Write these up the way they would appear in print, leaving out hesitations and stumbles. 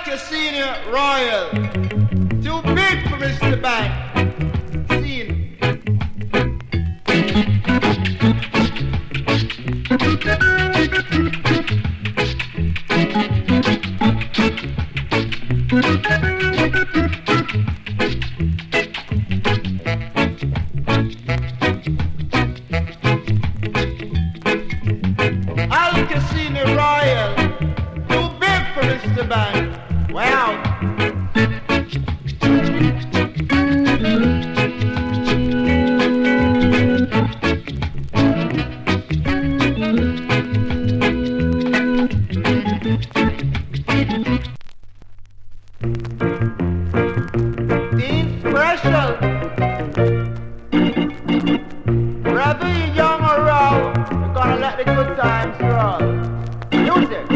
Casino Royal. Too big for Mr. Bank. Scene. Al Casino Royal. Too big for Mr. Bank. Wow. Dean Special. Whether you're young or old, you're gonna let the good times roll. Music.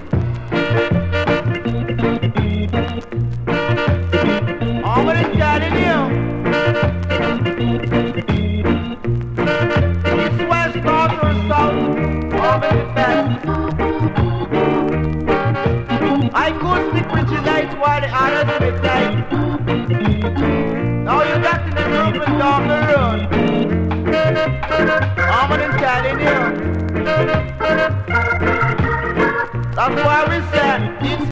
I'm gonna telling you. East, west, north, or south, all of the best. I could speak with you light while the others be tight. Now you got in the room and down the road. I'm gonna telling you. That's why we said